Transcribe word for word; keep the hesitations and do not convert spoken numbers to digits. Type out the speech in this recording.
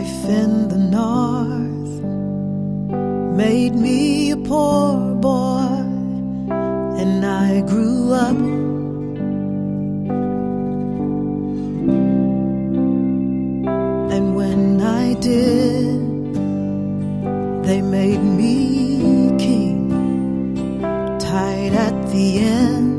life in the north made me a poor boy, and I grew up and when I did, they made me king, tied at the end